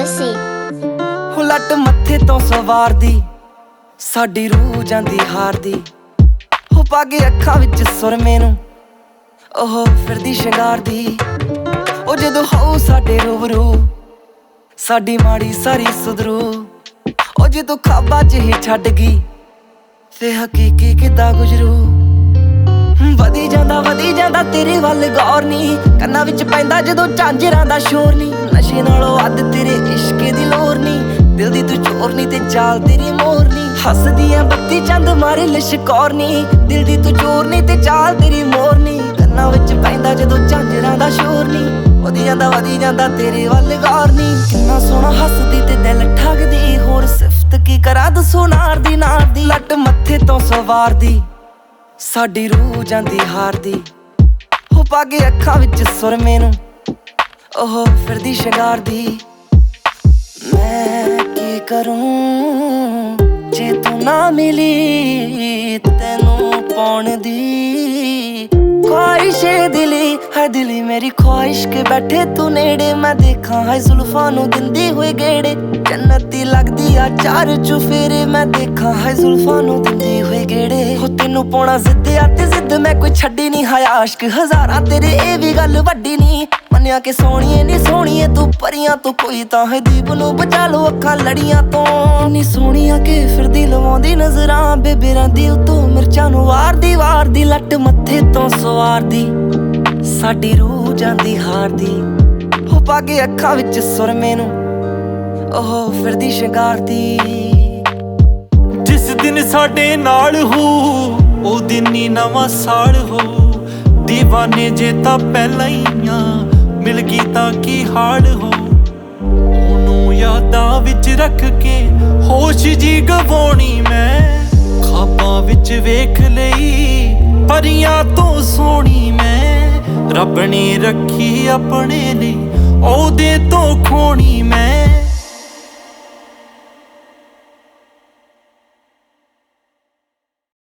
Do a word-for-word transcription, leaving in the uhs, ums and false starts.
Pussy ਹੋ ਲੱਟ ਮੱਥੇ ਤੋਂ ਸਵਾਰਦੀ ਸਾਡੀ ਰੂਹ ਜਾਂਦੀ ਹਾਰਦੀ ਹੋ ਪਾ ਕੇ ਅੱਖਾਂ ਵਿੱਚ ਸੁਰਮੇ ਨੂੰ ਉਹ ਫਿਰਦੀ ਸ਼ਿੰਗਾਰਦੀ ਉਹ ਜਦੋਂ ਹੋ ਸਾਡੇ ਰੂਬਰੂ ਸਾਡੀ ਮਾੜੀ ਸਾਰੀ ਸੁਧਰੂ ਉਹ ਜਦੋਂ ਖਾਬਾਂ 'ਚ ਹੀ ਛੱਡ ਗਈ ਫੇ ਹਕੀਕੀ ਕਿੱਦਾਂ ਗੁਜ਼ਰੂ ਵਧੀ ਜਾਂਦਾ ਵਧੀ ਜਾਂਦਾ ਤੇਰੇ ਵੱਲ ਗੌਰ ਨੀ ਕੰਨਾਂ ਵਿੱਚ ਪੈਂਦਾ ਜਦੋਂ ਝਾਂਜਰਾਂ ਦਾ ਸ਼ੋਰ ਨੀ ਨਸ਼ੇ ਨਾਲੋਂ ਵੱਧ ਤੇਰੇ ਇਸ਼ਕੇ ਦੀ ਲੋਰ ਨੀ ਦਿਲ ਦੀ ਤੂੰ ਚੋਰ ਨੀ ਤੇ ਚਾਲ ਤੇਰੀ ਮੋਰ ਨੀ ਹੱਸਦੀ ਐ ਬੱਤੀ ਚੰਦ ਮਾਰੇ ਲਿਸ਼ਕੌਰ ਨੀ ਦਿਲ ਦੀ ਤੂੰ ਚੋਰ ਨੀ ਤੇ ਚਾਲ ਤੇਰੀ ਮੋਰ ਨੀ ਕੰਨਾਂ ਵਿੱਚ ਪੈਂਦਾ ਜਦੋਂ ਝਾਂਜਰਾਂ ਦਾ ਸ਼ੋਰ ਨੀ ਵਧੀ ਜਾਂਦਾ ਵਧੀ ਜਾਂਦਾ ਤੇਰੇ ਵੱਲ ਗੌਰ ਨੀ ਕਿੰਨਾ ਸੋਹਣਾ ਹੱਸਦੀ ਤੇ ਦਿਲ ਠੱਗਦੀ ਹੋਰ ਸਿਫਤ ਕੀ ਕਰਾਂ ਦੱਸੋ ਨਾਰ ਦੀ ਨਾਰ ਦੀ ਲੱਟ ਮੱਥੇ ਤੋਂ ਸਵਾਰਦੀ ਸਾਡੀ ਰੂਹ ਜਾਂਦੀ ਹਾਰਦੀ ਹੋ ਪਾ ਕੇ ਅੱਖਾਂ ਵਿੱਚ ਸੁਰਮੇ ਨੂੰ ਉਹ ਫਿਰਦੀ ਸ਼ਿੰਗਾਰਦੀ ਮੈਂ ਕੀ ਕਰੂੰ ਜੇ ਤੂੰ ਨਾ ਮਿਲੀ ਤੈਨੂੰ ਪਾਉਣ ਦੀ ख्वाहिश दिली है दिली मेरी ख्वाहिश के बैठे तू नेड़े मैं देखा है जुल्फां नू दिंदी हुए गेड़े जन्नती लगदी आ चार चुफेरे मैं देखा है जुल्फां नू दिंदी हुए गेड़े हो तेनू पाउणा जिद्द आ ते जिद्द मैं कोई छड्डी नहीं है आशिक हजारां तेरे ए भी गल वड्डी नहीं मन्निया के सोहणीए नी सोहणीए तू परियां तू कोई तां है दीप नू बचा लो अखां लड़ियां तो नी सोहणीया के फिरदी लवाउंदी नजरां बेबे रंदी उतों मिर्चां नू वारदी वारदी लट मत्थे तो ਸਵਾਰਦੀ ਸਾਡੀ ਰੂਹ ਜਾਂਦੀ ਹਾਰਦੀ ਹੋ ਪਾ ਕੇ ਅੱਖਾਂ ਵਿੱਚ ਸੁਰਮੇ ਨੂੰ ਉਹ ਫਿਰਦੀ ਸ਼ਿੰਗਾਰਦੀ ਜਿਸ ਦਿਨ ਸਾਡੇ ਨਾਲ ਹੋ ਉਹ ਦਿਨ ਹੀ ਨਵਾਂ ਸਾਲ ਹੋ دیਵਾਨੇ ਜੇ ਤਾਂ ਪਹਿਲਾਂ ਹੀ ਆ ਮਿਲ ਗਈ ਤਾਂ ਕੀ ਹਾਲ ਹੋ ਉਹਨੂੰ ਯਾਦਾਂ ਵਿੱਚ ਰੱਖ ਕੇ ਹੋਸ਼ ਜੀ ਗਵਾਉਣੀ ਮੈਂ ਖਾਬਾਂ ਵਿੱਚ ਵੇਖ ਲਈ ਪਰੀਆਂ ਤੋਂ ਸੋਹਣੀ ਮੈਂ ਰੱਬ ਨੇ ਰੱਖੀ ਆਪਣੇ ਲਈ ਉਹਦੇ